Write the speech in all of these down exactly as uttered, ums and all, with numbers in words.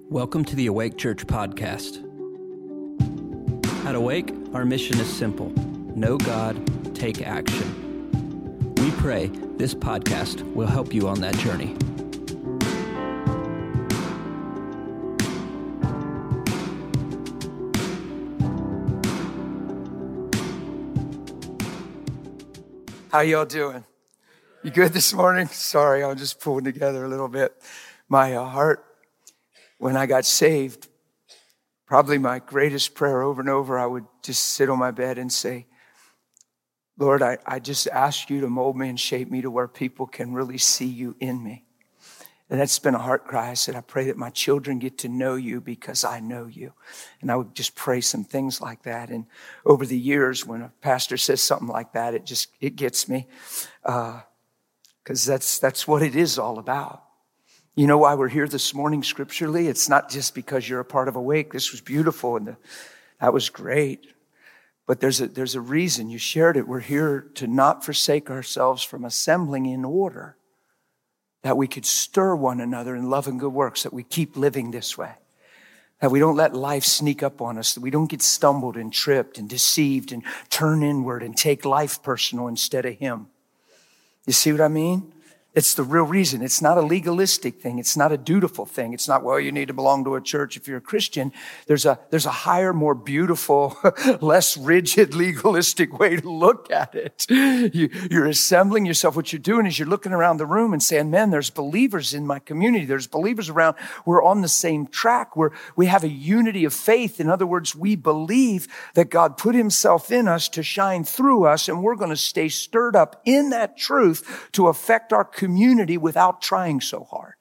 Welcome to the Awake Church podcast. At Awake, our mission is simple. Know God, take action. We pray this podcast will help you on that journey. How y'all doing? You good this morning? Sorry, I'm just pulling together a little bit. My uh, heart, when I got saved, probably my greatest prayer over and over, I would just sit on my bed and say, Lord, I, I just ask you to mold me and shape me to where people can really see you in me. And that's been a heart cry. I said, I pray that my children get to know you because I know you. And I would just pray some things like that. And over the years, when a pastor says something like that, it just, it gets me. Uh, cause that's, that's what it is all about. You know why we're here this morning scripturally? It's not just because you're a part of Awake. This was beautiful and the, that was great. But there's a, there's a reason you shared it. We're here to not forsake ourselves from assembling in order, that we could stir one another in love and good works, that we keep living this way, that we don't let life sneak up on us, that we don't get stumbled and tripped and deceived and turn inward and take life personal instead of Him. You see what I mean? It's the real reason. It's not a legalistic thing. It's not a dutiful thing. It's not, well, you need to belong to a church if you're a Christian. There's a, there's a higher, more beautiful, less rigid, legalistic way to look at it. You, you're assembling yourself. What you're doing is you're looking around the room and saying, man, there's believers in my community. There's believers around. We're on the same track. We're, we have a unity of faith. In other words, we believe that God put Himself in us to shine through us, and we're going to stay stirred up in that truth to affect our community. community without trying so hard.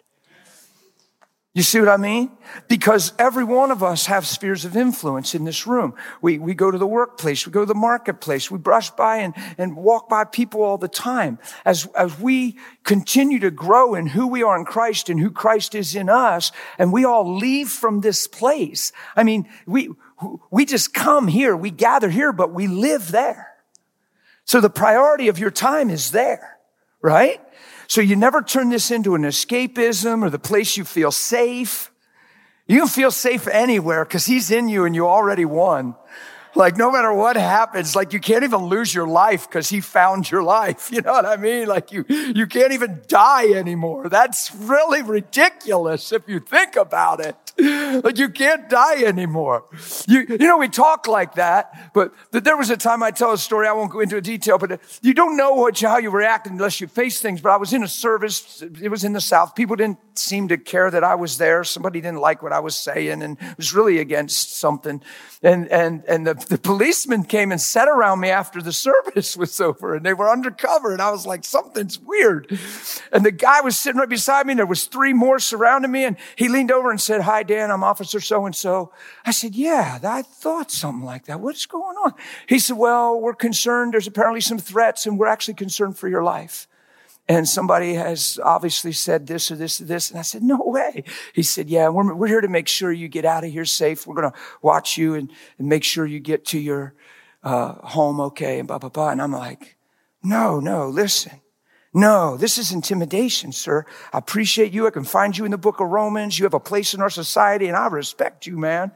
You see what I mean? Because every one of us have spheres of influence in this room. We, we go to the workplace, we go to the marketplace, we brush by and, and walk by people all the time. As, as we continue to grow in who we are in Christ and who Christ is in us, and we all leave from this place. I mean, we, we just come here, we gather here, but we live there. So the priority of your time is there, right? So you never turn this into an escapism or the place you feel safe. You can feel safe anywhere because He's in you and you already won. Like no matter what happens, like you can't even lose your life because He found your life. You know what I mean? Like you, you can't even die anymore. That's really ridiculous if you think about it. Like you can't die anymore. You, you know, we talk like that, but there was a time I tell a story. I won't go into detail, but you don't know what you, how you react unless you face things. But I was in a service. It was in the South. People didn't seem to care that I was there. Somebody didn't like what I was saying and it was really against something. And, and, and the, the policeman came and sat around me after the service was over and they were undercover. And I was like, something's weird. And the guy was sitting right beside me and there was three more surrounding me. And he leaned over and said, hi, Dan, I'm Officer so-and-so. I said, yeah, I thought something like that. What's going on? He said, well, we're concerned. There's apparently some threats and we're actually concerned for your life. And somebody has obviously said this or this or this. And I said, no way. He said, yeah, we're, we're here to make sure you get out of here safe. We're going to watch you and, and make sure you get to your uh, home okay and blah, blah, blah. And I'm like, no, no, listen. No, this is intimidation, sir. I appreciate you. I can find you in the book of Romans. You have a place in our society and I respect you, man.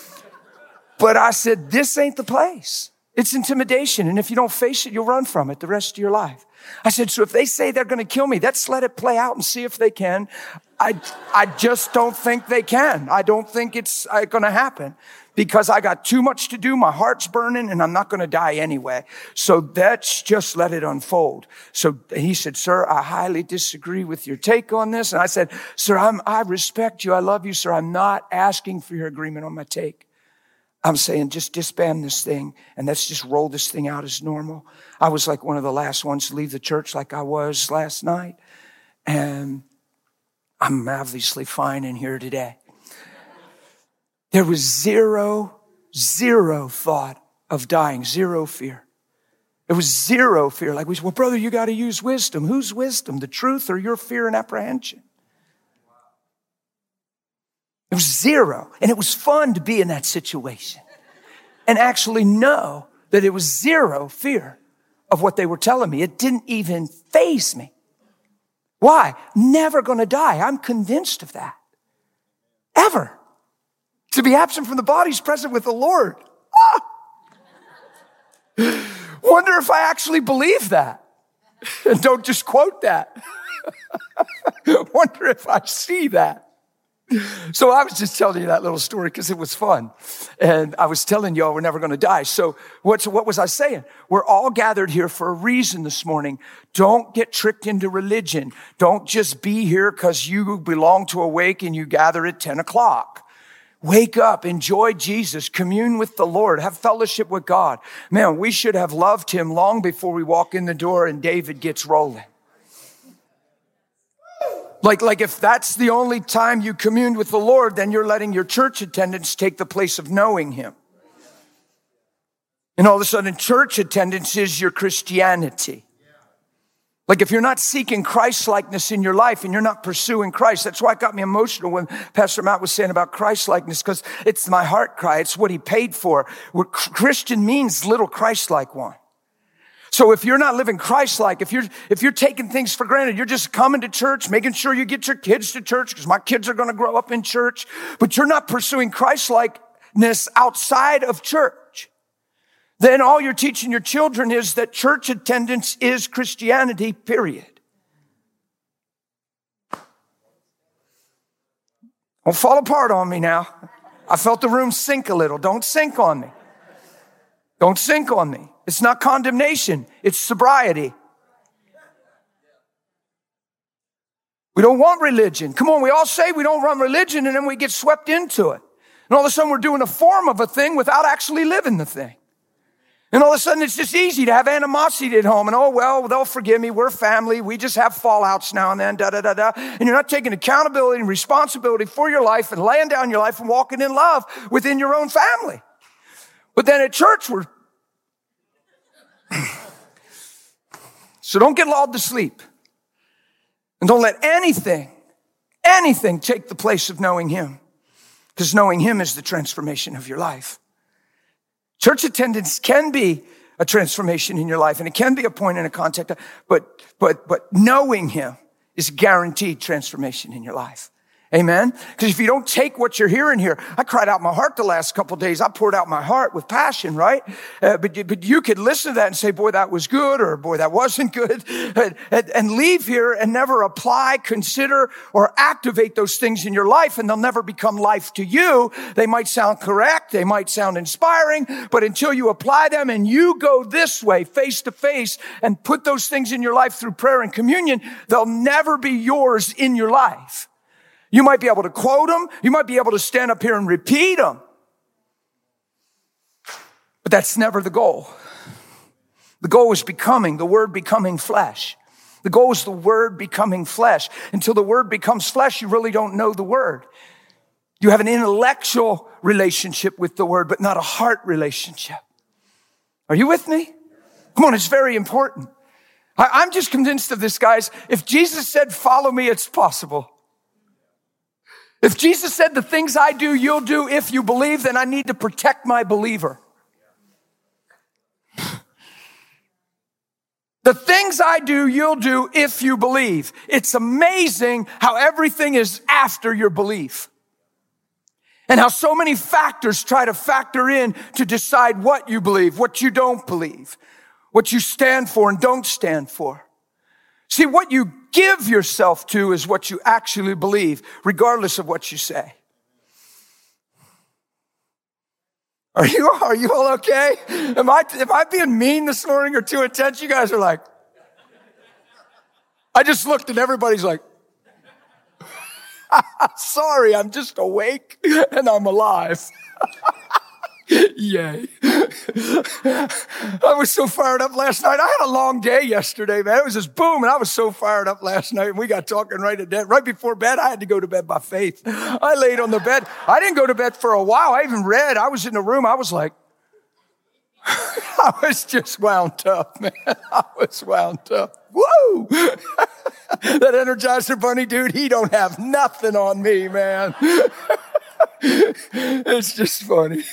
But I said, this ain't the place. It's intimidation. And if you don't face it, you'll run from it the rest of your life. I said, so if they say they're going to kill me, let's let it play out and see if they can. I, I just don't think they can. I don't think it's uh, going to happen because I got too much to do. My heart's burning and I'm not going to die anyway. So let's just let it unfold. So he said, sir, I highly disagree with your take on this. And I said, sir, I'm, I respect you. I love you, sir. I'm not asking for your agreement on my take. I'm saying just disband this thing and let's just roll this thing out as normal. I was like one of the last ones to leave the church like I was last night. And I'm obviously fine in here today. There was zero, zero thought of dying, zero fear. There was zero fear. Like we said, well, brother, you got to use wisdom. Whose wisdom? The truth or your fear and apprehension? It was zero. And it was fun to be in that situation and actually know that it was zero fear of what they were telling me. It didn't even faze me. Why? Never going to die. I'm convinced of that. Ever. To be absent from the body is present with the Lord. Ah! Wonder if I actually believe that. And don't just quote that. Wonder if I see that. So I was just telling you that little story because it was fun. And I was telling y'all we're never going to die. So what's, what was I saying? We're all gathered here for a reason this morning. Don't get tricked into religion. Don't just be here because you belong to Awake and you gather at ten o'clock. Wake up, enjoy Jesus, commune with the Lord, have fellowship with God. Man, we should have loved him long before we walk in the door and David gets rolling. Like, like if that's the only time you commune with the Lord, then you're letting your church attendance take the place of knowing him. And all of a sudden, church attendance is your Christianity. Like if you're not seeking Christ-likeness in your life and you're not pursuing Christ, that's why it got me emotional when Pastor Matt was saying about Christ-likeness, because it's my heart cry. It's what he paid for. What Christian means little Christ-like one. So if you're not living Christ-like, if you're, if you're taking things for granted, you're just coming to church, making sure you get your kids to church, because my kids are going to grow up in church, but you're not pursuing Christ-likeness outside of church, then all you're teaching your children is that church attendance is Christianity, period. Don't fall apart on me now. I felt the room sink a little. Don't sink on me. Don't sink on me. It's not condemnation. It's sobriety. We don't want religion. Come on, we all say we don't want religion, and then we get swept into it. And all of a sudden, we're doing a form of a thing without actually living the thing. And all of a sudden, it's just easy to have animosity at home. And, oh, well, they'll forgive me. We're family. We just have fallouts now and then, da-da-da-da. And you're not taking accountability and responsibility for your life and laying down your life and walking in love within your own family. But then at church, we're... So don't get lulled to sleep. And don't let anything, anything take the place of knowing him. Because knowing him is the transformation of your life. Church attendance can be a transformation in your life, and it can be a point in a contact, but, but, but knowing him is guaranteed transformation in your life. Amen? Because if you don't take what you're hearing here, I cried out my heart the last couple of days. I poured out my heart with passion, right? Uh, but, but you could listen to that and say, boy, that was good, or boy, that wasn't good, and, and leave here and never apply, consider, or activate those things in your life, and they'll never become life to you. They might sound correct, they might sound inspiring, but until you apply them and you go this way, face to face, and put those things in your life through prayer and communion, they'll never be yours in your life. You might be able to quote them. You might be able to stand up here and repeat them. But that's never the goal. The goal is becoming, the word becoming flesh. The goal is the word becoming flesh. Until the word becomes flesh, you really don't know the word. You have an intellectual relationship with the word, but not a heart relationship. Are you with me? Come on, it's very important. I, I'm just convinced of this, guys. If Jesus said, follow me, it's possible. If Jesus said the things I do, you'll do if you believe, then I need to protect my believer. The things I do, you'll do if you believe. It's amazing how everything is after your belief. And how so many factors try to factor in to decide what you believe, what you don't believe, what you stand for and don't stand for. See, what you give yourself to is what you actually believe, regardless of what you say. Are you, are you all okay? Am I, am I being mean this morning or too intense? You guys are like, I just looked and everybody's like, sorry, I'm just awake and I'm alive. Yay. I was so fired up last night. I had a long day yesterday, man. It was just boom, and I was so fired up last night. And we got talking right at bed. Right before bed, I had to go to bed by faith. I laid on the bed. I didn't go to bed for a while. I even read. I was in the room. I was like, I was just wound up, man. I was wound up. Woo! That Energizer Bunny dude, he don't have nothing on me, man. It's just funny.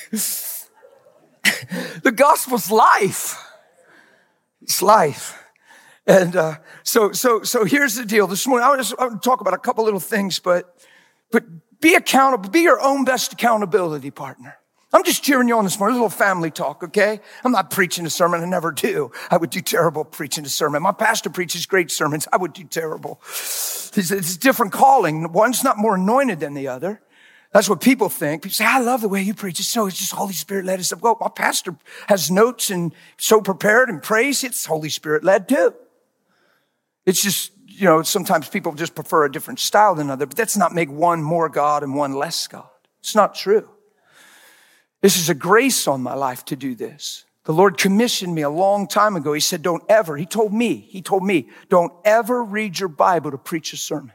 The gospel's life. It's life. And uh, so so, so here's the deal. This morning, I want to talk about a couple little things, but, but Be accountable. Be your own best accountability partner. I'm just cheering you on this morning. A little family talk, okay? I'm not preaching a sermon. I never do. I would do terrible preaching a sermon. My pastor preaches great sermons. I would do terrible. It's, it's a different calling. One's not more anointed than the other. That's what people think. People say, I love the way you preach. It's so, it's just Holy Spirit led. It's, well, my pastor has notes and so prepared and praise. It's Holy Spirit led too. It's just, you know, sometimes people just prefer a different style than another, but that's not make one more God and one less God. It's not true. This is a grace on my life to do this. The Lord commissioned me a long time ago. He said, don't ever, he told me, he told me, don't ever read your Bible to preach a sermon.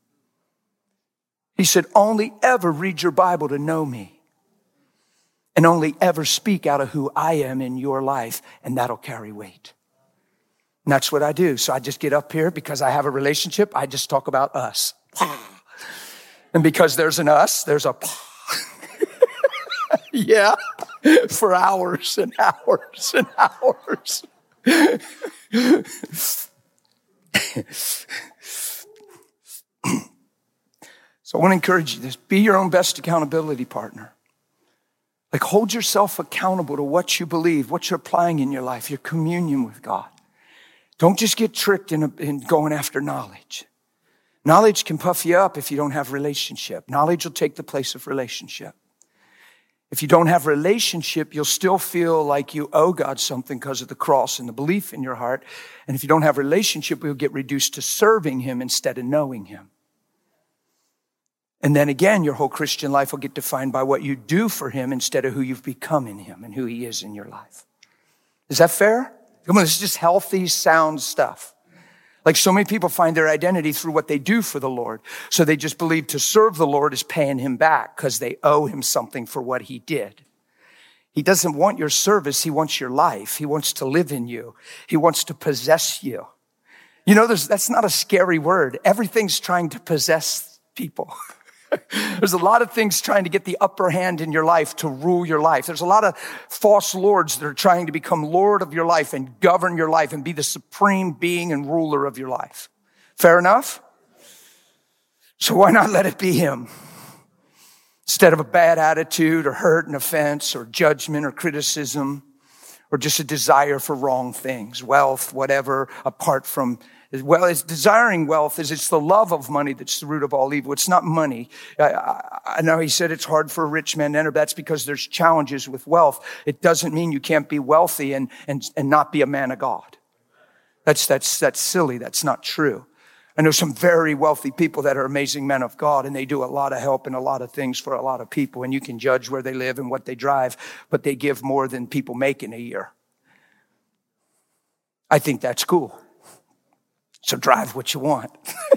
He said, only ever read your Bible to know me. And only ever speak out of who I am in your life, and that'll carry weight. And that's what I do. So I just get up here because I have a relationship. I just talk about us. And because there's an us, there's a yeah, for hours and hours and hours. So I want to encourage you this. Be your own best accountability partner. Like hold yourself accountable to what you believe, what you're applying in your life, your communion with God. Don't just get tricked in, a, in going after knowledge. Knowledge can puff you up if you don't have relationship. Knowledge will take the place of relationship. If you don't have relationship, you'll still feel like you owe God something because of the cross and the belief in your heart. And if you don't have relationship, you'll get reduced to serving him instead of knowing him. And then again, your whole Christian life will get defined by what you do for him instead of who you've become in him and who he is in your life. Is that fair? Come on, this is just healthy, sound stuff. Like so many people find their identity through what they do for the Lord. So they just believe to serve the Lord is paying him back because they owe him something for what he did. He doesn't want your service. He wants your life. He wants to live in you. He wants to possess you. You know, there's, that's not a scary word. Everything's trying to possess people. There's a lot of things trying to get the upper hand in your life to rule your life. There's a lot of false lords that are trying to become Lord of your life and govern your life and be the supreme being and ruler of your life. Fair enough? So why not let it be him? Instead of a bad attitude or hurt and offense or judgment or criticism or just a desire for wrong things, wealth, whatever, apart from well, it's desiring wealth is it's the love of money that's the root of all evil. It's not money. I, I, I know he said it's hard for a rich man to enter. That's because there's challenges with wealth. It doesn't mean you can't be wealthy and, and, and not be a man of God. That's, that's, that's silly. That's not true. I know some very wealthy people that are amazing men of God, and they do a lot of help and a lot of things for a lot of people. And you can judge where they live and what they drive, but they give more than people make in a year. I think that's cool. So drive what you want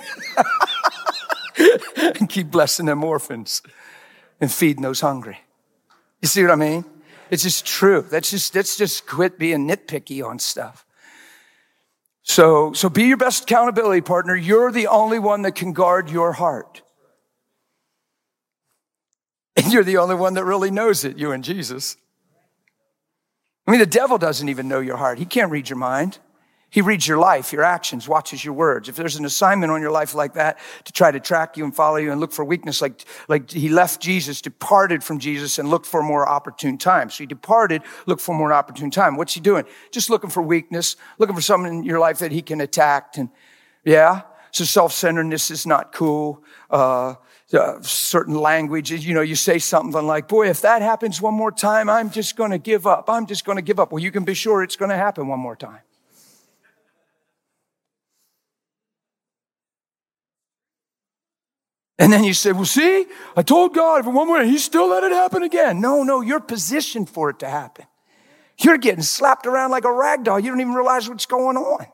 and keep blessing them orphans and feeding those hungry. You see what I mean? It's just true. That's just, let's just quit being nitpicky on stuff. So, so be your best accountability partner. You're the only one that can guard your heart. And you're the only one that really knows it, you and Jesus. I mean, the devil doesn't even know your heart. He can't read your mind. He reads your life, your actions, watches your words. If there's an assignment on your life like that to try to track you and follow you and look for weakness, like, like he left Jesus, departed from Jesus and looked for a more opportune time. So he departed, looked for a more opportune time. What's he doing? Just looking for weakness, looking for something in your life that he can attack. And yeah, so self-centeredness is not cool. Uh, uh, certain language, you know, you say something like, boy, if that happens one more time, I'm just going to give up. I'm just going to give up. Well, you can be sure it's going to happen one more time. And then you say, well, see, I told God for one more, he still let it happen again. No, no, you're positioned for it to happen. You're getting slapped around like a rag doll. You don't even realize what's going on.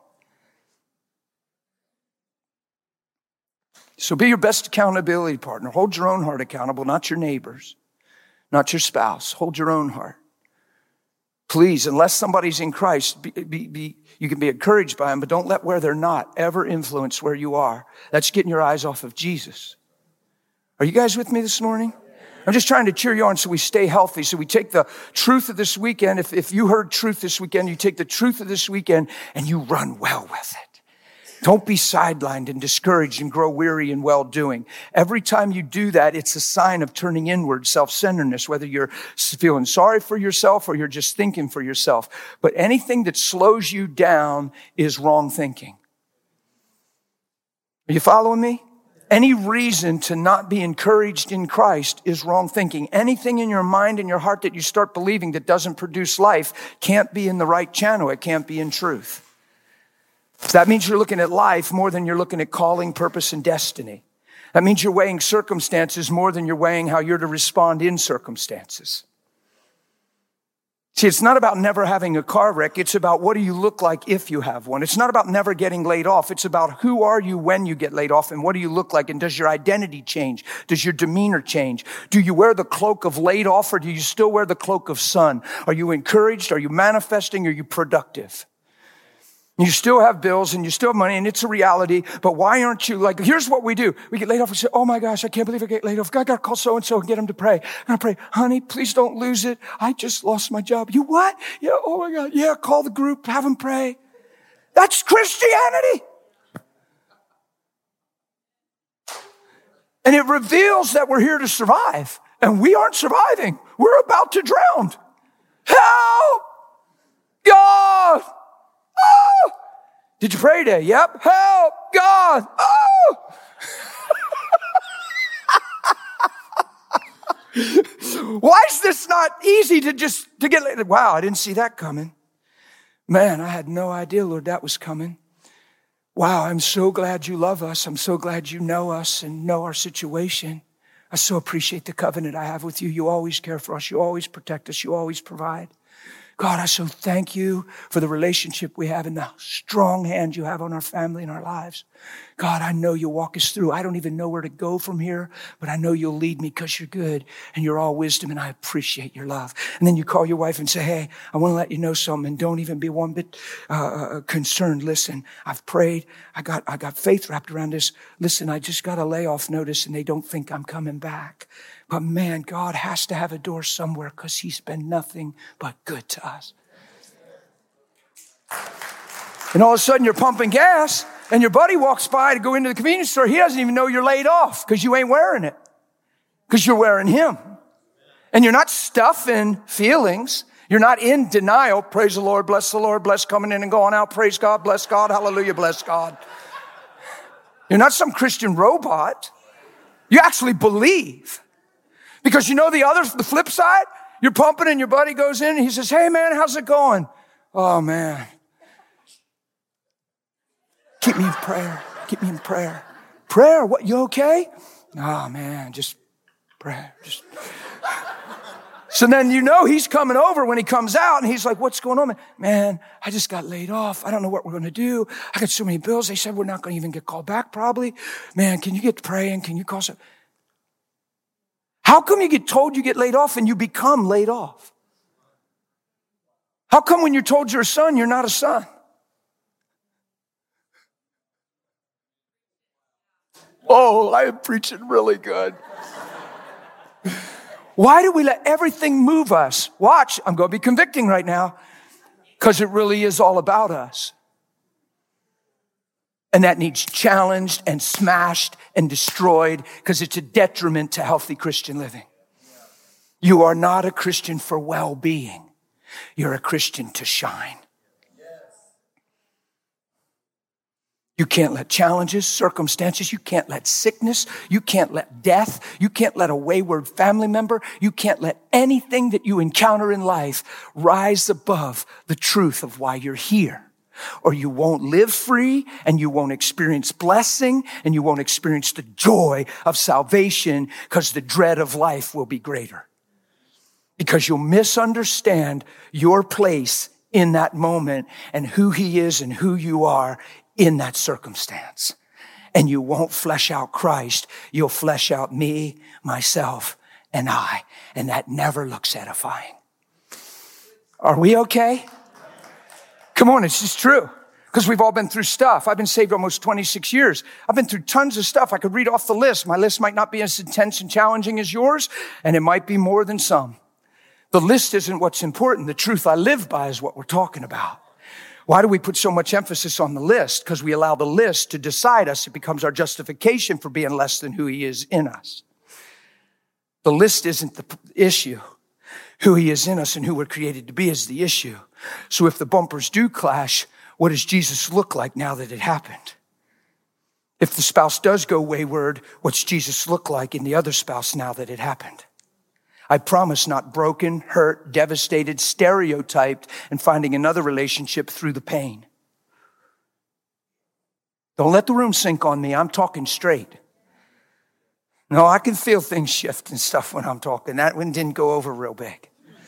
So be your best accountability partner. Hold your own heart accountable, not your neighbor's, not your spouse. Hold your own heart. Please, unless somebody's in Christ, be, be, be, you can be encouraged by them, but don't let where they're not ever influence where you are. That's getting your eyes off of Jesus. Are you guys with me this morning? I'm just trying to cheer you on so we stay healthy. So we take the truth of this weekend. If, if you heard truth this weekend, you take the truth of this weekend and you run well with it. Don't be sidelined and discouraged and grow weary in well-doing. Every time you do that, it's a sign of turning inward, self-centeredness, whether you're feeling sorry for yourself or you're just thinking for yourself. But anything that slows you down is wrong thinking. Are you following me? Any reason to not be encouraged in Christ is wrong thinking. Anything in your mind and your heart that you start believing that doesn't produce life can't be in the right channel. It can't be in truth. So that means you're looking at life more than you're looking at calling, purpose, and destiny. That means you're weighing circumstances more than you're weighing how you're to respond in circumstances. See, it's not about never having a car wreck. It's about what do you look like if you have one. It's not about never getting laid off. It's about who are you when you get laid off and what do you look like and does your identity change? Does your demeanor change? Do you wear the cloak of laid off or do you still wear the cloak of son? Are you encouraged? Are you manifesting? Are you productive? You still have bills and you still have money and it's a reality, but why aren't you like, here's what we do. We get laid off and say, oh my gosh, I can't believe I get laid off. I got to call so-and-so and get him to pray. And I pray, honey, please don't lose it. I just lost my job. You what? Yeah, oh my God. Yeah, call the group, have them pray. That's Christianity. And it reveals that we're here to survive and we aren't surviving. We're about to drown. Help! God! Oh! Did you pray today? Yep. Help! God! Oh! Why is this not easy to just to get laid? Wow, I didn't see that coming. Man, I had no idea, Lord, that was coming. Wow, I'm so glad you love us. I'm so glad you know us and know our situation. I so appreciate the covenant I have with you. You always care for us. You always protect us. You always provide. God, I so thank you for the relationship we have and the strong hand you have on our family and our lives. God, I know you'll walk us through. I don't even know where to go from here, but I know you'll lead me because you're good and you're all wisdom and I appreciate your love. And then you call your wife and say, hey, I want to let you know something and don't even be one bit uh, concerned. Listen, I've prayed. I got, I got faith wrapped around this. Listen, I just got a layoff notice and they don't think I'm coming back. But man, God has to have a door somewhere because he's been nothing but good to us. And all of a sudden you're pumping gas and your buddy walks by to go into the convenience store. He doesn't even know you're laid off because you ain't wearing it. Because you're wearing him. And you're not stuffing feelings. You're not in denial. Praise the Lord, bless the Lord, bless coming in and going out. Praise God, bless God, hallelujah, bless God. You're not some Christian robot. You actually believe. Because you know the other, the flip side? You're pumping and your buddy goes in and he says, hey man, how's it going? Oh man. Keep me in prayer. Keep me in prayer. Prayer, what, you okay? Oh man, just prayer. Just. So then you know he's coming over when he comes out and he's like, what's going on? Man, man I just got laid off. I don't know what we're going to do. I got so many bills. They said we're not going to even get called back probably. Man, can you get praying? Can you call some? How come you get told you get laid off and you become laid off? How come when you're told you're a son, you're not a son? Oh, I am preaching really good. Why do we let everything move us? Watch, I'm going to be convicting right now because it really is all about us. And that needs challenged and smashed and destroyed because it's a detriment to healthy Christian living. You are not a Christian for well-being. You're a Christian to shine. You can't let challenges, circumstances, you can't let sickness, you can't let death, you can't let a wayward family member, you can't let anything that you encounter in life rise above the truth of why you're here. Or you won't live free and you won't experience blessing and you won't experience the joy of salvation because the dread of life will be greater. Because you'll misunderstand your place in that moment and who he is and who you are in that circumstance. And you won't flesh out Christ. You'll flesh out me, myself, and I. And that never looks edifying. Are we okay? Come on, it's just true. Because we've all been through stuff. I've been saved almost twenty-six years. I've been through tons of stuff. I could read off the list. My list might not be as intense and challenging as yours, and it might be more than some. The list isn't what's important. The truth I live by is what we're talking about. Why do we put so much emphasis on the list? Because we allow the list to decide us. It becomes our justification for being less than who he is in us. The list isn't the issue. Who he is in us and who we're created to be is the issue. So if the bumpers do clash, what does Jesus look like now that it happened? If the spouse does go wayward, what's Jesus look like in the other spouse now that it happened? I promise not broken, hurt, devastated, stereotyped, and finding another relationship through the pain. Don't let the room sink on me. I'm talking straight. No, I can feel things shift and stuff when I'm talking. That one didn't go over real big.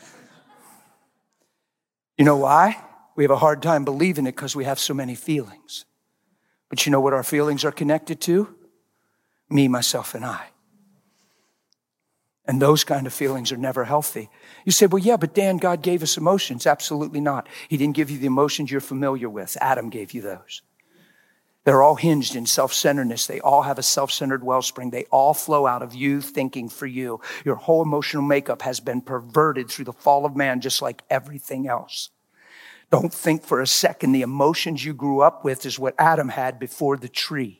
You know why? We have a hard time believing it because we have so many feelings. But you know what our feelings are connected to? Me, myself, and I. And those kind of feelings are never healthy. You say, well, yeah, but Dan, God gave us emotions. Absolutely not. He didn't give you the emotions you're familiar with. Adam gave you those. They're all hinged in self-centeredness. They all have a self-centered wellspring. They all flow out of you thinking for you. Your whole emotional makeup has been perverted through the fall of man, just like everything else. Don't think for a second the emotions you grew up with is what Adam had before the tree.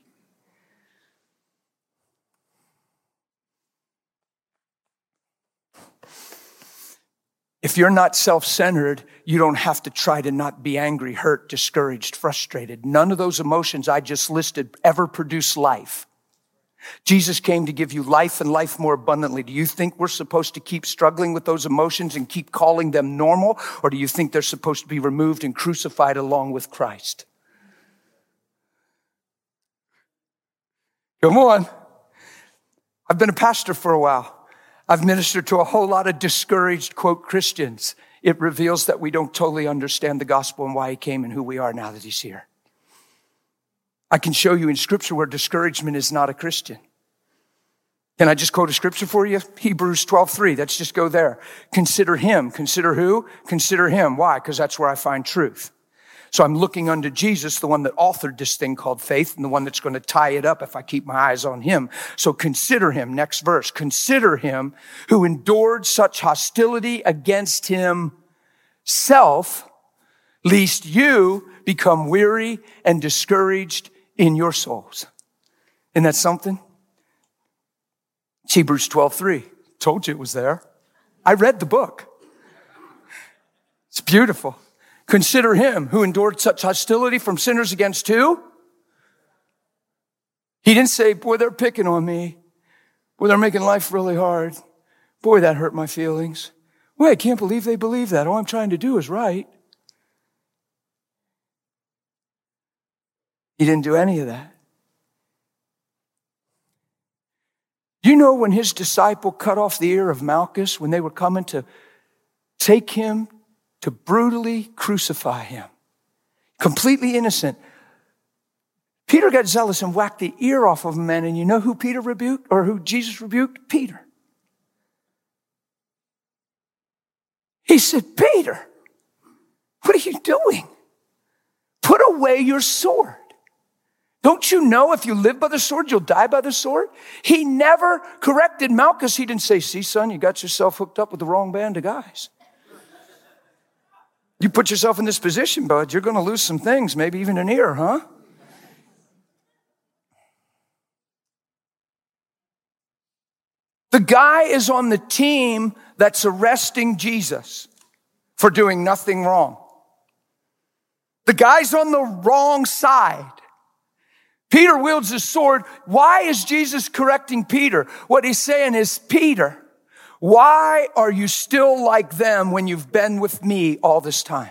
If you're not self-centered, you don't have to try to not be angry, hurt, discouraged, frustrated. None of those emotions I just listed ever produce life. Jesus came to give you life and life more abundantly. Do you think we're supposed to keep struggling with those emotions and keep calling them normal? Or do you think they're supposed to be removed and crucified along with Christ? Come on. I've been a pastor for a while. I've ministered to a whole lot of discouraged, quote, Christians. It reveals that we don't totally understand the gospel and why he came and who we are now that he's here. I can show you in scripture where discouragement is not a Christian. Can I just quote a scripture for you? Hebrews twelve three. Let's just go there. Consider him. Consider who? Consider him. Why? Because that's where I find truth. So I'm looking unto Jesus, the one that authored this thing called faith and the one that's going to tie it up if I keep my eyes on him. So consider him. Next verse. Consider him who endured such hostility against himself, lest you become weary and discouraged in your souls. Isn't that something? It's Hebrews twelve three. Told you it was there. I read the book. It's beautiful. Consider him who endured such hostility from sinners against who? He didn't say, boy, they're picking on me. Boy, they're making life really hard. Boy, that hurt my feelings. Boy, I can't believe they believe that. All I'm trying to do is right. He didn't do any of that. You know when his disciple cut off the ear of Malchus when they were coming to take him to brutally crucify him. Completely innocent. Peter got zealous and whacked the ear off of a man, and you know who Peter rebuked, or who Jesus rebuked? Peter. He said, Peter, what are you doing? Put away your sword. Don't you know if you live by the sword, you'll die by the sword? He never corrected Malchus. He didn't say, see, son, you got yourself hooked up with the wrong band of guys. You put yourself in this position, bud, you're going to lose some things, maybe even an ear, huh? The guy is on the team that's arresting Jesus for doing nothing wrong. The guy's on the wrong side. Peter wields his sword. Why is Jesus correcting Peter? What he's saying is, Peter, why are you still like them when you've been with me all this time?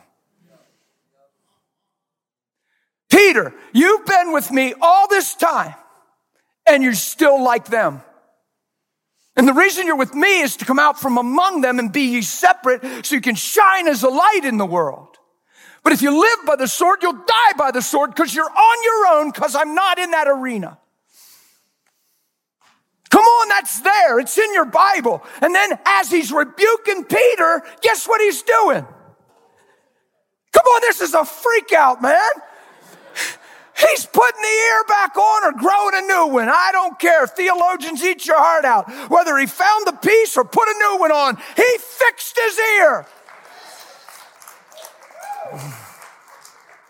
Peter, you've been with me all this time and you're still like them. And the reason you're with me is to come out from among them and be ye separate so you can shine as a light in the world. But if you live by the sword, you'll die by the sword because you're on your own because I'm not in that arena. Come on, that's there. It's in your Bible. And then as he's rebuking Peter, guess what he's doing? Come on, this is a freak out, man. He's putting the ear back on or growing a new one. I don't care. Theologians, eat your heart out. Whether he found the piece or put a new one on, he fixed his ear.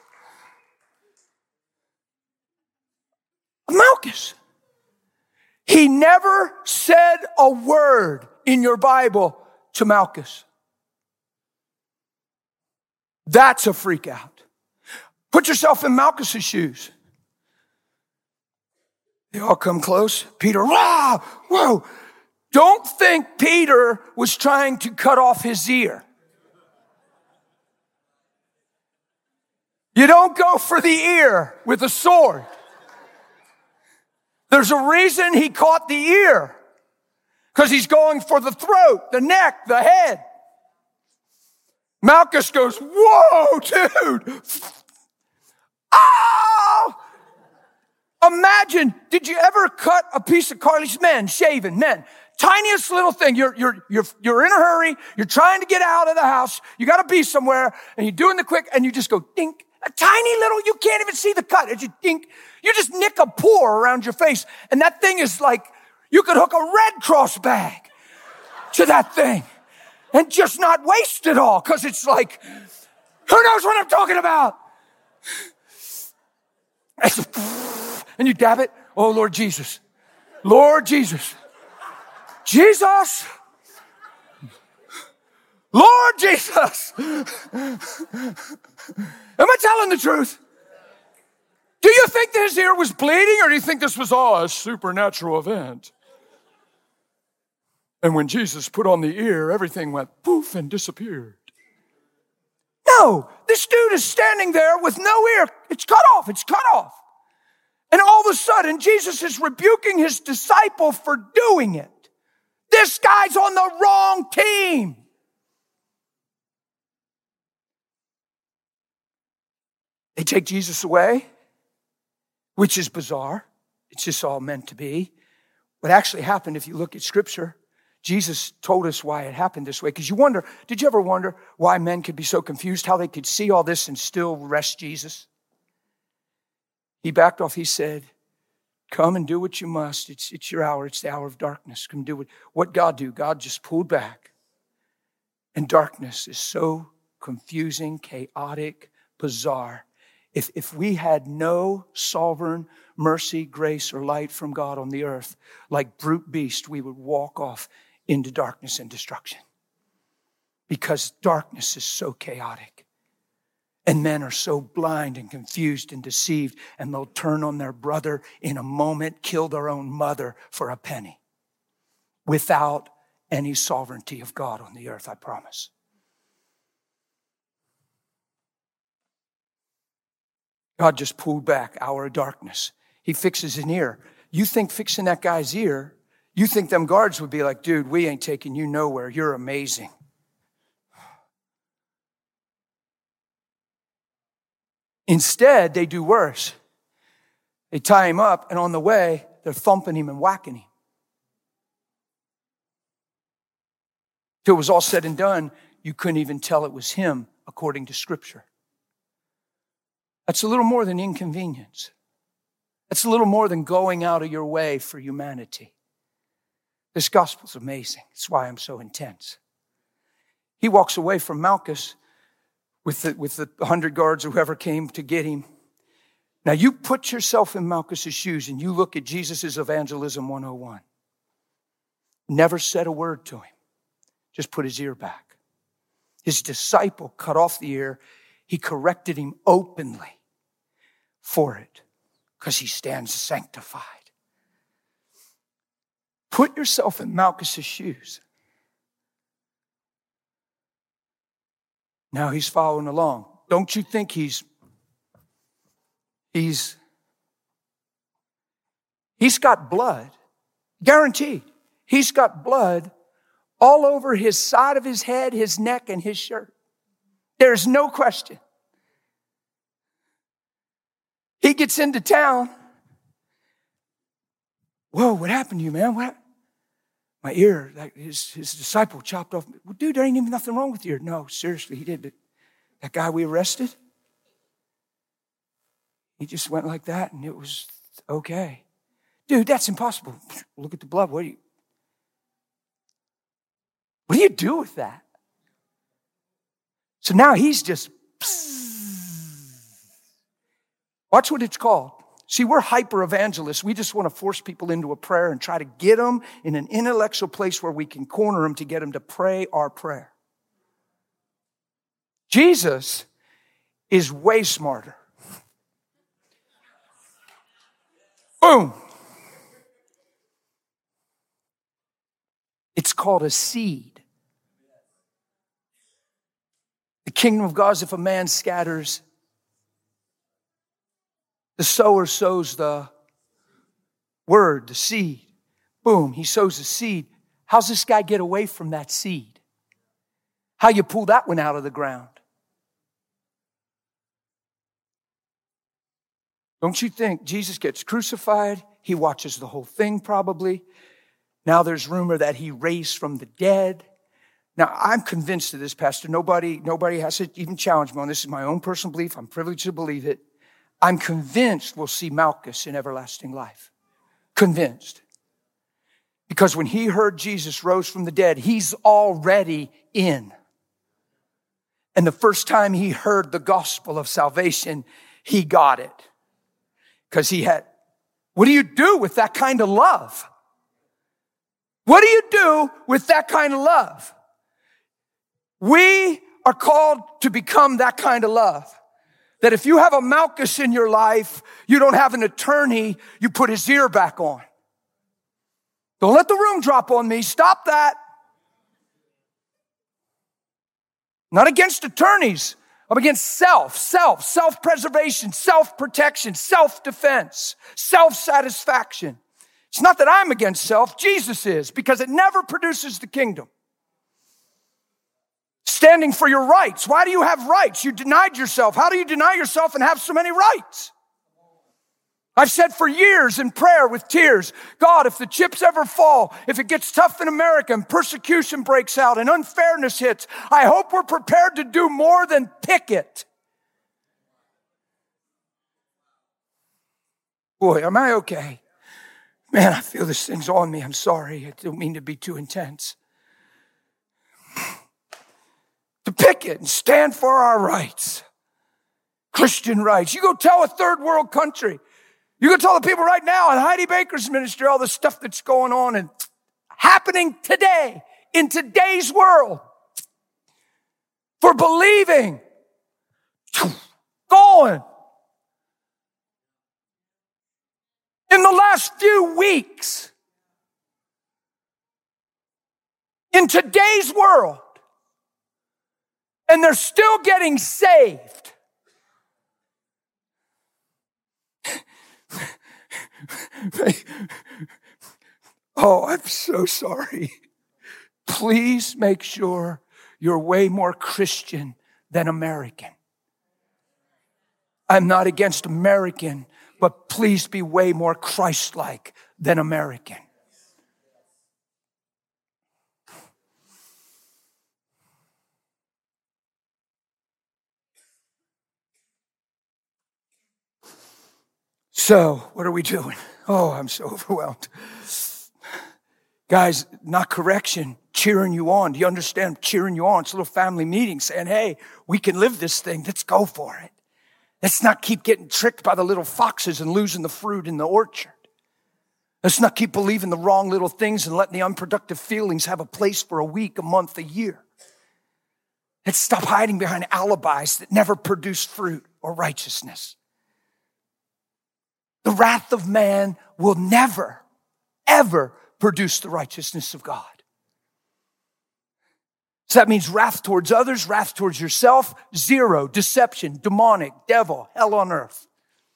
of Malchus. He never said a word in your Bible to Malchus. That's a freak out. Put yourself in Malchus's shoes. They all come close. Peter, wow, whoa. Don't think Peter was trying to cut off his ear. You don't go for the ear with a sword. There's a reason he caught the ear. Because he's going for the throat, the neck, the head. Malchus goes, whoa, dude. Oh! Imagine, did you ever cut a piece of cartilage? Men, shaven, men. Tiniest little thing. You're, you're, you're, you're in a hurry. You're trying to get out of the house. You got to be somewhere. And you're doing the quick, and you just go dink. A tiny little, you can't even see the cut. As you dink, you just nick a pore around your face. And that thing is like, you could hook a Red Cross bag to that thing and just not waste it all. Because it's like, who knows what I'm talking about? And you dab it. Oh, Lord Jesus. Lord Jesus. Jesus. Lord Jesus. Am I telling the truth? Do you think his ear was bleeding, or do you think this was all a supernatural event? And when Jesus put on the ear, everything went poof and disappeared. No, this dude is standing there with no ear. It's cut off. It's cut off. And all of a sudden, Jesus is rebuking his disciple for doing it. This guy's on the wrong team. They take Jesus away, which is bizarre. It's just all meant to be. What actually happened, if you look at Scripture, Jesus told us why it happened this way. Because you wonder, did you ever wonder why men could be so confused, how they could see all this and still arrest Jesus? He backed off. He said, come and do what you must. It's, it's your hour. It's the hour of darkness. Come do what, what God do. God just pulled back. And darkness is so confusing, chaotic, bizarre. If, if we had no sovereign mercy, grace, or light from God on the earth, like brute beast, we would walk off into darkness and destruction. Because darkness is so chaotic. And men are so blind and confused and deceived, and they'll turn on their brother in a moment, kill their own mother for a penny. Without any sovereignty of God on the earth, I promise. God just pulled back, hour of darkness. He fixes an ear. You think fixing that guy's ear, you think them guards would be like, dude, we ain't taking you nowhere. You're amazing. Instead, they do worse. They tie him up, and on the way, they're thumping him and whacking him. Till it was all said and done, you couldn't even tell it was him, according to Scripture. That's a little more than inconvenience. That's a little more than going out of your way for humanity. This gospel's amazing. That's why I'm so intense. He walks away from Malchus with the, with the hundred guards or whoever came to get him. Now you put yourself in Malchus's shoes and you look at Jesus' Evangelism one oh one. Never said a word to him. Just put his ear back. His disciple cut off the ear. He corrected him openly for it because he stands sanctified. Put yourself in Malchus's shoes. Now he's following along. Don't you think he's, he's, he's got blood, guaranteed. He's got blood all over his side of his head, his neck, and his shirt. There's no question. He gets into town. Whoa, what happened to you, man? What happened? My ear, like his, his disciple chopped off. Well, dude, there ain't even nothing wrong with your ear. No, seriously, he did. But that guy we arrested, he just went like that and it was okay. Dude, that's impossible. Look at the blood. What do you, what do you do with that? So now he's just, psst. Watch what it's called. See, we're hyper evangelists. We just want to force people into a prayer and try to get them in an intellectual place where we can corner them to get them to pray our prayer. Jesus is way smarter. Boom. It's called a seed. The kingdom of God is if a man scatters, the sower sows the word, the seed. Boom, he sows the seed. How's this guy get away from that seed? How you pull that one out of the ground? Don't you think Jesus gets crucified? He watches the whole thing probably. Now there's rumor that he raised from the dead. Now I'm convinced of this, Pastor. Nobody, nobody has to even challenge me on this. This is my own personal belief. I'm privileged to believe it. I'm convinced we'll see Malchus in everlasting life. Convinced. Because when he heard Jesus rose from the dead, he's already in. And the first time he heard the gospel of salvation, he got it. Because he had, what do you do with that kind of love? What do you do with that kind of love? We are called to become that kind of love. That if you have a Malchus in your life, you don't have an attorney, you put his ear back on. Don't let the room drop on me. Stop that. Not against attorneys. I'm against self, self, self-preservation, self-protection, self-defense, self-satisfaction. It's not that I'm against self, Jesus is, because it never produces the kingdom. Standing for your rights. Why do you have rights? You denied yourself. How do you deny yourself and have so many rights? I've said for years in prayer with tears, God, if the chips ever fall, if it gets tough in America and persecution breaks out and unfairness hits, I hope we're prepared to do more than picket. Boy, am I okay? Man, I feel this thing's on me. I'm sorry. I don't mean to be too intense. To picket and stand for our rights. Christian rights. You go tell a third world country. You go tell the people right now in Heidi Baker's ministry all the stuff that's going on and happening today in today's world for believing. Going. In the last few weeks, in today's world, and they're still getting saved. Oh, I'm so sorry. Please make sure you're way more Christian than American. I'm not against American, but please be way more Christ-like than American. So, what are we doing? Oh, I'm so overwhelmed. Guys, not correction, cheering you on. Do you understand? Cheering you on. It's a little family meeting saying, hey, we can live this thing. Let's go for it. Let's not keep getting tricked by the little foxes and losing the fruit in the orchard. Let's not keep believing the wrong little things and letting the unproductive feelings have a place for a week, a month, a year. Let's stop hiding behind alibis that never produce fruit or righteousness. The wrath of man will never, ever produce the righteousness of God. So that means wrath towards others, wrath towards yourself, zero, deception, demonic, devil, hell on earth.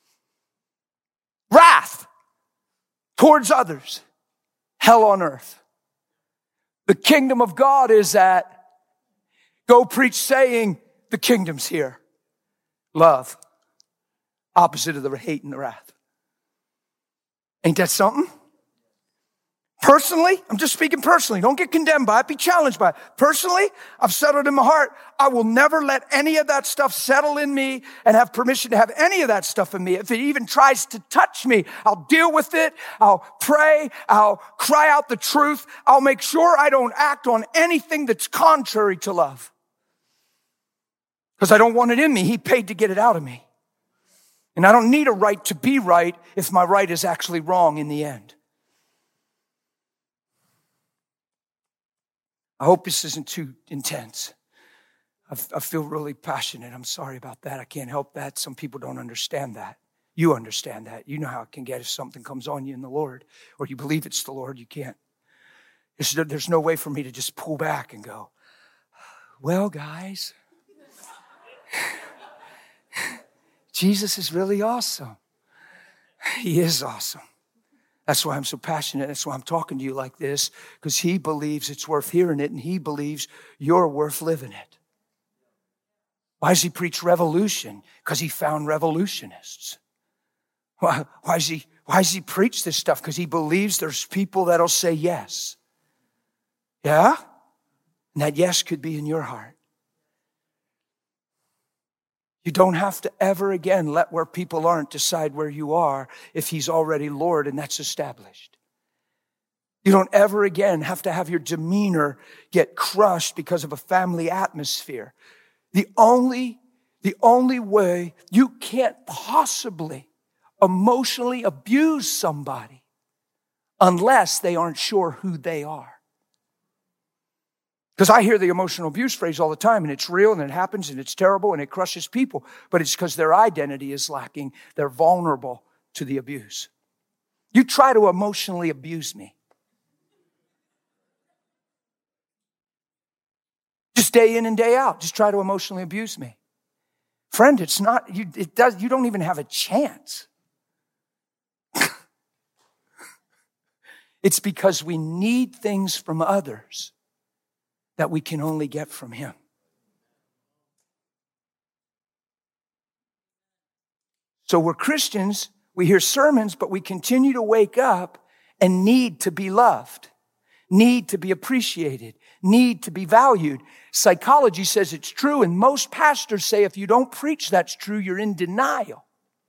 Wrath towards others, hell on earth. The kingdom of God is that go preach saying the kingdom's here. Love, opposite of the hate and the wrath. Ain't that something? Personally, I'm just speaking personally. Don't get condemned by it. Be challenged by it. Personally, I've settled in my heart. I will never let any of that stuff settle in me and have permission to have any of that stuff in me. If it even tries to touch me, I'll deal with it. I'll pray. I'll cry out the truth. I'll make sure I don't act on anything that's contrary to love. Because I don't want it in me. He paid to get it out of me. And I don't need a right to be right if my right is actually wrong in the end. I hope this isn't too intense. I, I feel really passionate. I'm sorry about that. I can't help that. Some people don't understand that. You understand that. You know how it can get if something comes on you in the Lord, or you believe it's the Lord. You can't. There's, there's no way for me to just pull back and go, well, guys, Jesus is really awesome. He is awesome. That's why I'm so passionate. That's why I'm talking to you like this, because he believes it's worth hearing it, and he believes you're worth living it. Why does he preach revolution? Because he found revolutionists. Why, why, does he, why does he preach this stuff? Because he believes there's people that'll say yes. Yeah? And that yes could be in your heart. You don't have to ever again let where people aren't decide where you are if he's already Lord and that's established. You don't ever again have to have your demeanor get crushed because of a family atmosphere. The only, the only way you can't possibly emotionally abuse somebody unless they aren't sure who they are. Because I hear the emotional abuse phrase all the time, and it's real, and it happens, and it's terrible, and it crushes people. But it's because their identity is lacking. They're vulnerable to the abuse. You try to emotionally abuse me. Just day in and day out, just try to emotionally abuse me. Friend, it's not, you, it does, you don't even have a chance. It's because we need things from others that we can only get from him. So we're Christians, we hear sermons, but we continue to wake up and need to be loved, need to be appreciated, need to be valued. Psychology says it's true, and most pastors say if you don't preach that's true, you're in denial.